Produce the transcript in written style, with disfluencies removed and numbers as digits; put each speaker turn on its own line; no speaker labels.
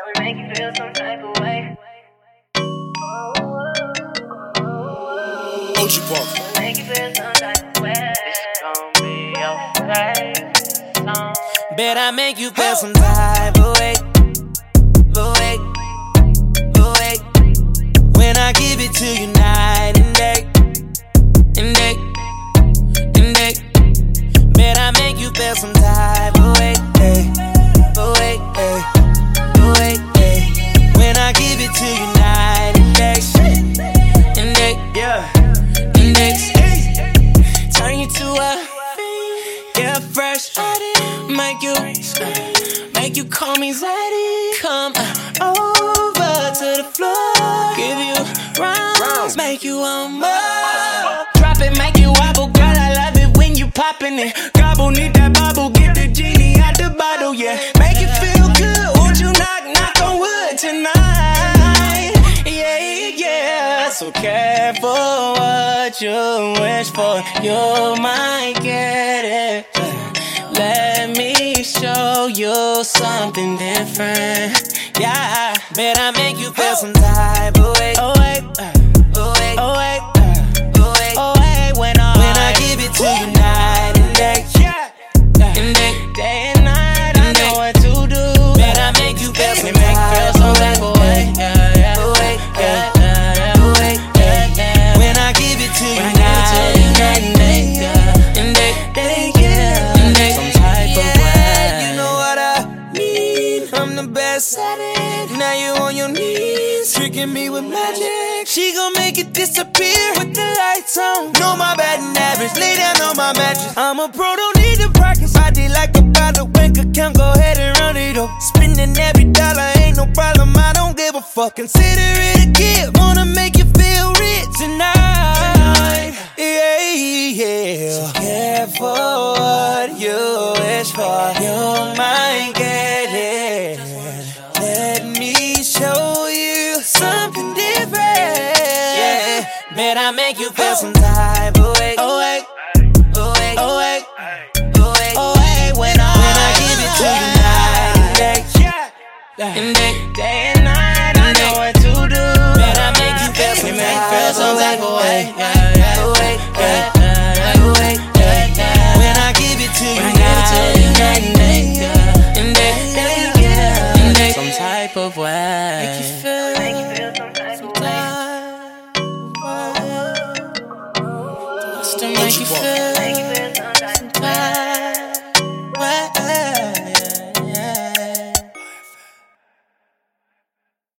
would make you feel some type of way.
Ochi Park.
Make you feel some type of way. It's gon' be your favorite song.
Bet I make you feel some type of way. When I give it to you night and day. Bet I make you feel some type of way. When I give it to you night and day. Turn you to a get fresh. Make you call me Zaddy. Come over to the floor. Give you rounds. Make you want more. Drop it, make you wobble. Girl, I love it when you poppin' it. Gobble, need that bubble. Get the genie out the bottle, yeah. Make it feel good. Won't you knock on wood tonight? Yeah. So careful what you wish for. You might get it. Let me show you something different. Yeah, bet I make you feel some type of way. When I give it to you night and day. Day and night, I know what to do. Bet I make you feel some type of way. When I give it to you night and day. I'm the best at it. Now you on your knees, tricking me with magic. She gon' make it disappear with the lights on. Know my batting average, lay down on my mattress. I'm a pro, don't need to practice. Body like a bottle, bank account, go ahead and run it up. Spending every dollar, ain't no problem, I don't give a fuck. Consider it a gift, wanna make you feel rich tonight. Yeah. So careful what you wish for, you might get it. Let me show you something different. Yeah, bet I make you feel some type of way. When I give it to you night and day. Day and night, I know what to do. Bet I make you feel some type of way. When I give it to you night and day. Some type of way. Make you feel
some type of way.
Just to make you feel.